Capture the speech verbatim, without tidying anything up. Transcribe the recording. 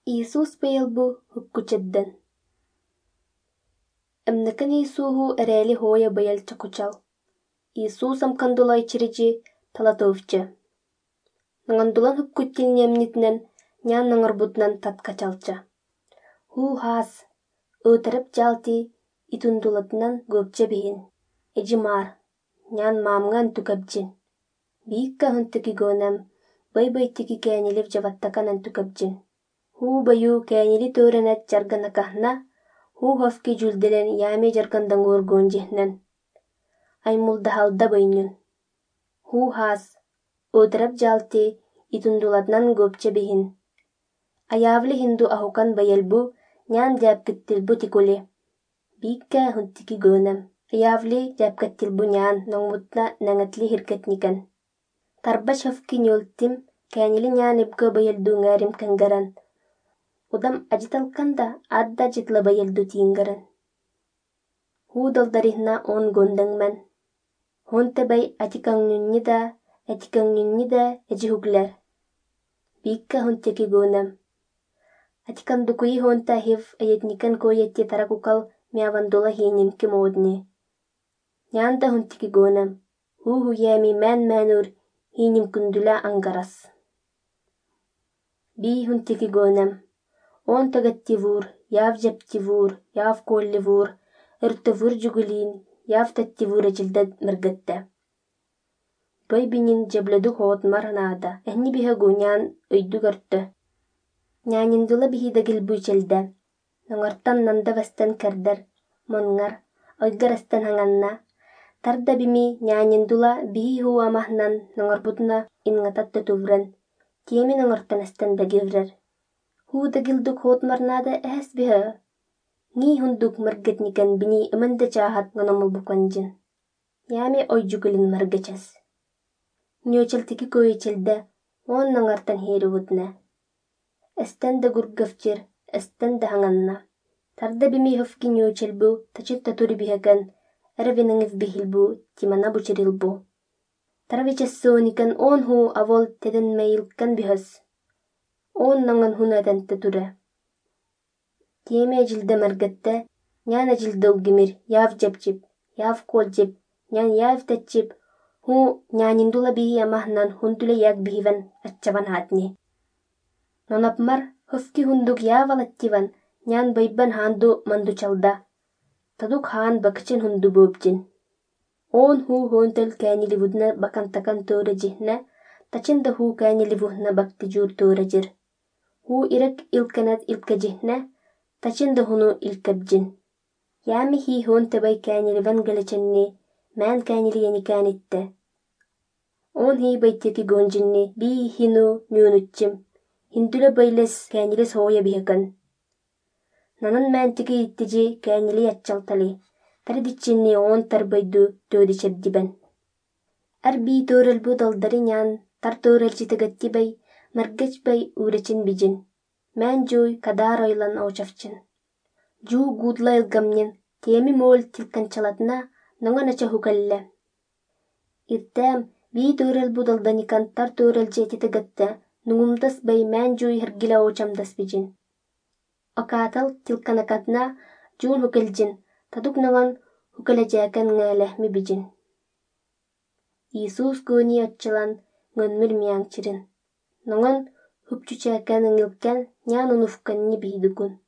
Иисус быйылбу хуккучедден. Эмнекин Иисуху эрээли хоя быйыл чокучал. Иисус амкандулай чирижи талатовча. Нангандулан хуккуттил немнитнен нян наңарбутнан таткачалча. Ху хас өтөрөп жалти итундулатынан гөпче бихин. Эжи мар, нян маамган түкәбжин. Биикка хунтыки гонам, бай-байтыки кәнилеп жаваттаканан түкәбжин. Ху баю кәнили төренет жаргана кахна, ху хофки жүлделен яме жаргандан оргон жехнен. Аймулда халда байнюн. Ху хас өтөрөп жалти итундулатынан гөпче бихин. Аявли хинду ахукан байелбу, нян дяпкеттилбу тикули. Биикка хунтыки гонам. Аявли дяпкеттилбу нян ноңмутна наңатли хиркетникен. Тарбаш хофки нюлтим, кәнили нян ибга байелду ngärим кәңгәрән. Удам ажиталканда адда житла байелду тиңгәрән. Ху далдарихна он гондаңмен. Хонте бай атикаңнюнни да, атикаңнюнни да эжи хуглер. Бикка хонтеки гонам. Атикандукуи хонта хив аятникен коетти таракукал мявандула хинемки модни. Нянда хонтеки гонам. Ху хуями мән мәнур хинем күндүлә ангарас. Би хонтеки гонам. Он тагаттивур, яв жептивур, яв колливур, ыртывур жүгүлин, яв таттивур эжилдет мыргытта. Бай бинин жебледу хоот марнада, эхни биха гунян өйду көртті. Няниндула бихи дагил бүйчелде. Наңартан нанда вастан кәрдер, монңар, ойгарастан хаңанна. Тарда бими няниндула бихи ху амахнан наңарбутна ингататты туврен. Тиеми наңартан астан дагиврер. Ху дагилдук хоот марнада әс биха. Ни хундук мыргетникен бини ымында чахат нанамыл буканжин. Ями ой жүгілін мыргачас. Ньочелтики көйчелде, он наңартан хейри вудна. Эстен да гургавчир, эстен да хаңанна. Тарда бими хофки ньочелбу, тачытта тури бихакен, әрвеніңів бихилбу, тимана бучерилбу. Таравичассооникен он ху авол теден мэйлкан бихас. Он наңан хунатанты тура. Тиеме жилде мәргетте, няна жилде угимир, яв жепчип, яв кол жеп, нян яв тачип, ху няниндула бихи амахнан хундуле яг бихиван атчаван хатни. Нонапмар хофки хундук явалаттиван, нян байбан ханду манду чалда. Тадук хан бакчин хунду бөбжин. Он ху хонтел кәниливудна бакантакан төре жихна, тачында ху кәниливудна бакти жур төре жир. Ху ирек илканат илка жихна, тачында хуну илкабжин. Ями хи хонте бай кәниливан галачанни, мән кәнилияни кәнитте. Он хи байтеки гонжинни, би хину нюнутчим. Хиндуле байлес кәнилес хоя бихекан. Нанан мәнтики иттижи кәнили ятчалтали. Тарадичинни он тарбайду төдичердибен. Ар би төрелбу далдари нян, тар төрелчи тагатти бай, маргач бай уречин bijin. Мән жуй кадар ойлан очавчин. Жу гудла илгамнин, теми мол тилканчалатна, наңа нача хукалле. Иртәм би төрелбу далданикан тар төрелчи титагатта, нуңумдас бай мән жуй хергила очамдас bijin. Акатал тилканакатна жуун хукалжин, тадук наңан хукалажакан ngәләхми bijin. Иисус көни атчалан ngөнмүр мияңчирин. Наңан хупчучакан ыңылкан нян унуфканни бийдукун.